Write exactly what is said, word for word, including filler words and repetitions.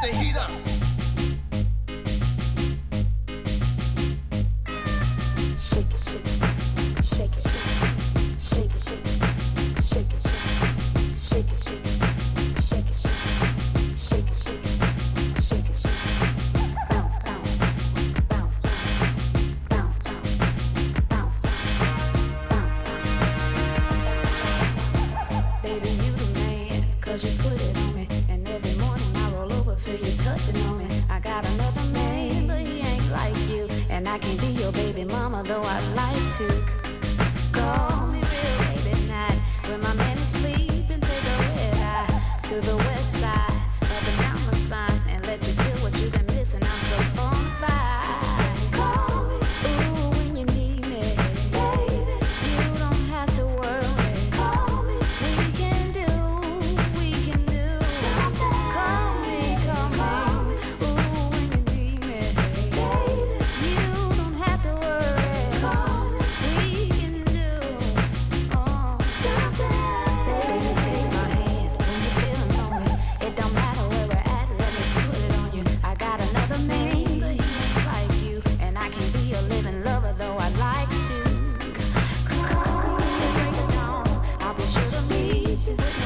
the heat up. Shake it, shake it, shake it, shake it, shake it, shake it, shake it, shake it, shake it, shake it, shake it, shake it, shake it, bounce, bounce, bounce, bounce, bounce. Baby, you the man, 'cause you put it on me, and every morning I roll over, feel you touching on me. I got another man, but he ain't like you, and I can't be your baby mama, though I'd like to. Call me real late at night when my man is sleeping. Take a red eye to the west side, up and down my spine, and let you feel what you've been missing. I'm so bona fide. Call me, ooh, when you need me, baby. You don't have to worry. Call me, we can do, we can do. Call me, call me, ooh, when you need me, baby. You don't have to worry. Call me, we can do, oh, baby, take my hand when you're feeling lonely. It don't matter where we're at, let me put it on you. I got another man, but he ain't like you, and I can't be a living lover, though I'd like to. Call me when you break it down, I'll be sure to meet you with